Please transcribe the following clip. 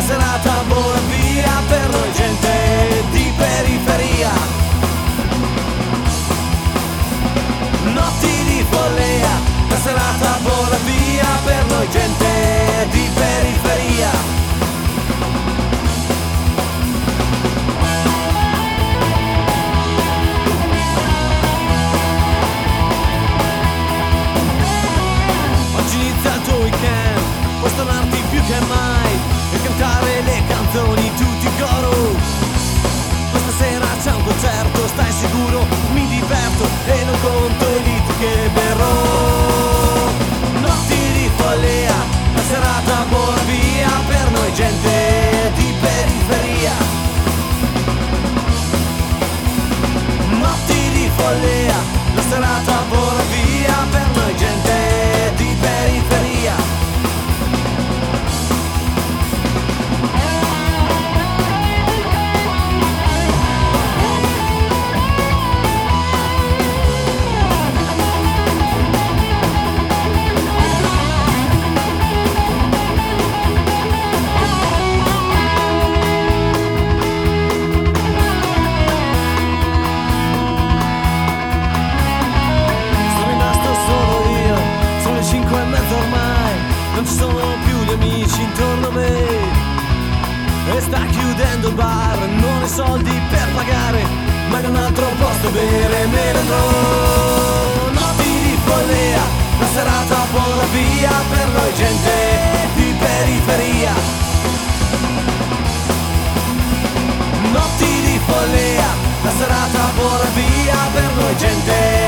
la serata vola via per noi gente di periferia. Notti di follia, la serata vola via per noi gente di periferia. Puoi suonarti più che mai e cantare le canzoni tutti in coro. Questa sera c'è un concerto, stai sicuro? Mi diverto e non conto i litri che berrò. Notti di follia, la serata vola via per noi gente di periferia. Notti di follia, la serata vola via per noi gente di periferia. Non ci sono più gli amici intorno a me e sta chiudendo il bar, non ho soldi per pagare, ma in un altro posto bere me ne andrò. Notti di follia, la serata vola via per noi gente di periferia. Notti di follia, la serata vola via per noi gente